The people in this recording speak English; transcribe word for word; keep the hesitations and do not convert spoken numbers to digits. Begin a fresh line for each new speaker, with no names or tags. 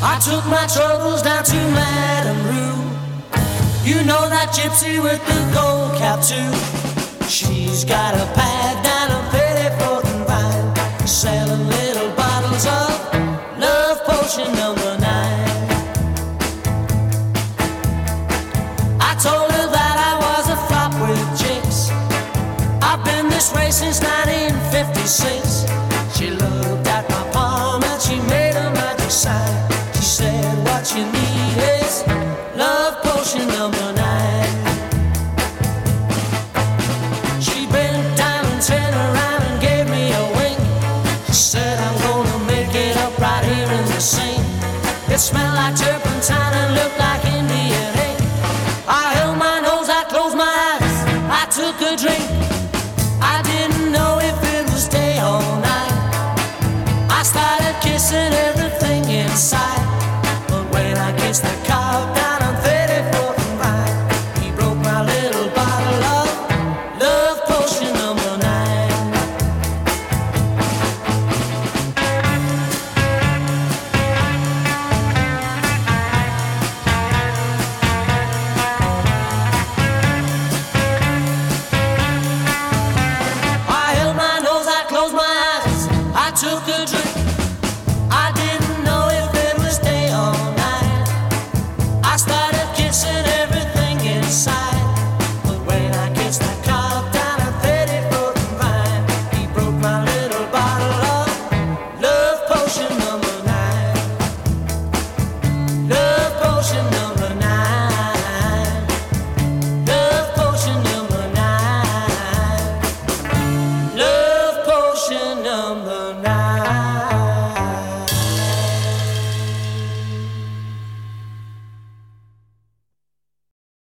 I took my troubles down to Madame Rue. You know that gypsy with the gold cap too. She's got a pad down a Pettiford and Vine, selling little bottles of love potion number nine. I told her that I was a flop with chicks. I've been this way since nineteen fifty-six. She looked at my palm and she made a magic sign. She said, what you need is love potion number nine. She bent down and turned around and gave me a wink. She said, I'm gonna make it up right here in the sink. It smelled like turpentine and looked like Indian ink. I held my nose, I closed my eyes, I took a drink. I didn't know if it was day or night. I started kissing her